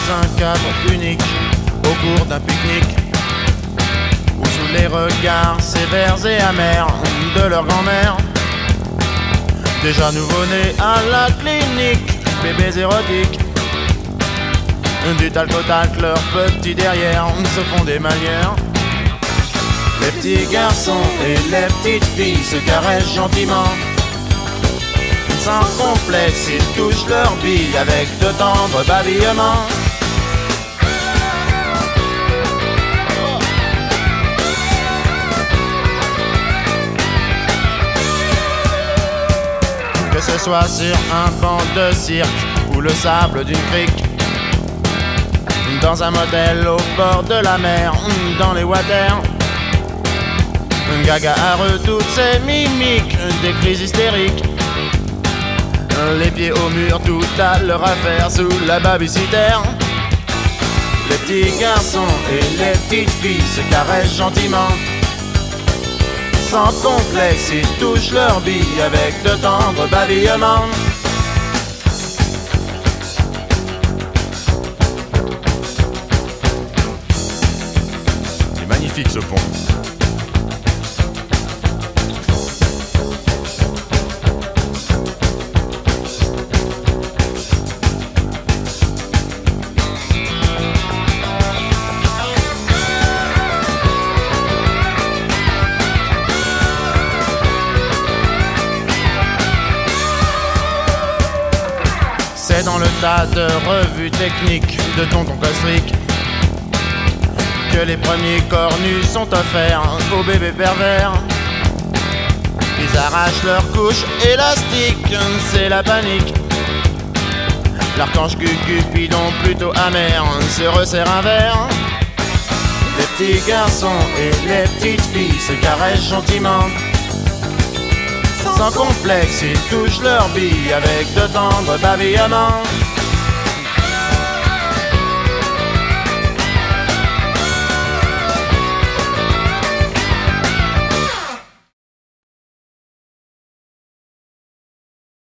un cadre unique au cours d'un pique-nique, où sous les regards sévères et amers de leur grand-mère, déjà nouveau-nés à la clinique, bébés érotiques, du tac-au-tac, leurs petits derrière se font des manières. Les petits garçons et les petites filles se caressent gentiment, sans complexe, ils touchent leur bille avec de tendres babillements. Que ce soit sur un banc de cirque ou le sable d'une crique, dans un motel au bord de la mer, dans les waters, Gaga a toutes ses mimiques, des crises hystériques, les pieds au mur, tout à leur affaire sous la babysitter. Les petits garçons et les petites filles se caressent gentiment, sans complexe, ils touchent leur bille avec de tendres babillements. C'est magnifique ce pont. C'est dans le tas de revues techniques de tonton Costric que les premiers cornus sont offerts aux bébés pervers. Ils arrachent leurs couches élastiques, c'est la panique. L'archange Cupidon plutôt amer se resserre un verre. Les petits garçons et les petites filles se caressent gentiment, sans complexe, ils touchent leur bille avec de tendres babillements.